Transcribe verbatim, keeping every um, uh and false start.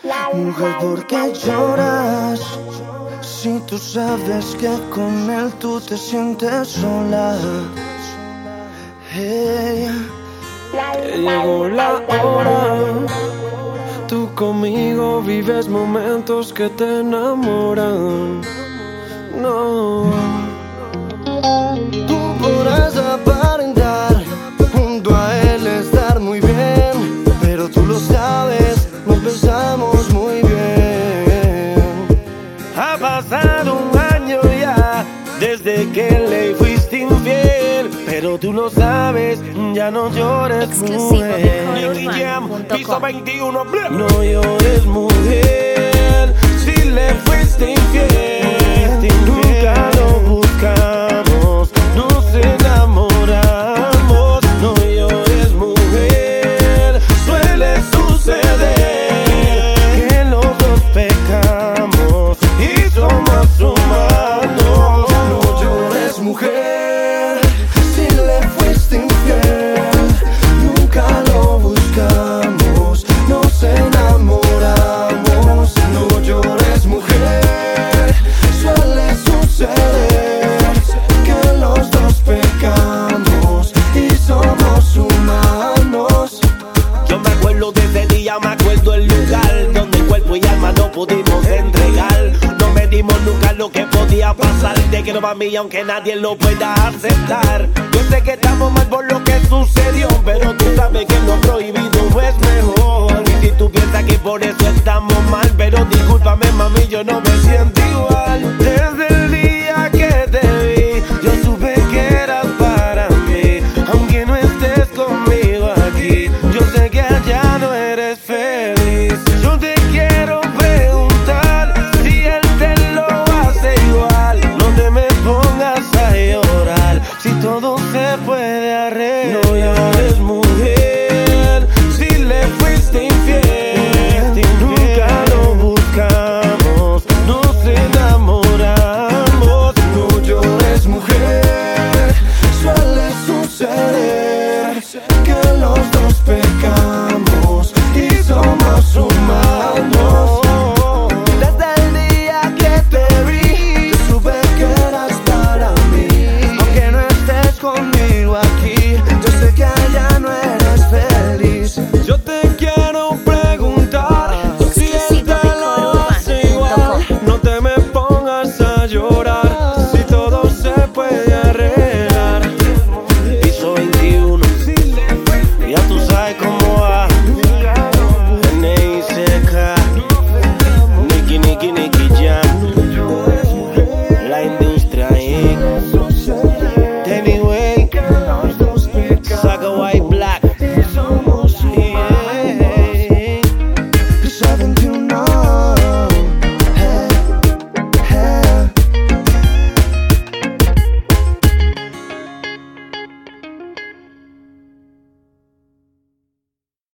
Mujer, ¿por qué lloras? Si tú sabes que con él tú te sientes sola. Hey, llegó la hora. Tú conmigo vives momentos que te enamoran. No. Tú podrás aparentar junto a él estar muy bien, pero tú lo sabes, nos besamos muy bien. Ha pasado un año ya desde que le fuiste infiel, pero tú lo sabes, ya no llores, mujer. Piso veintiuno, no llores, mujer. Si le fuiste infiel, nunca lo buscamos, nos enamoramos. No llores, mujer. Suele suceder que los dos pecamos y somos humanos. No llores, mujer, si le fuiste infiel, nunca lo buscamos, nos enamoramos. No llores, mujer, suele suceder que los dos pecamos y somos humanos. Yo me acuerdo de ese día, me acuerdo el lugar donde cuerpo y alma no pudimos entregar. No medimos nunca lo que podía pasar. Te quiero para mí aunque nadie lo pueda aceptar. Yo sé que estamos mal por lo que sucedió, pero tú sabes que lo prohibido no es mejor. Y si tú piensas que por eso estamos mal, pero discúlpame mami, yo no me siento igual.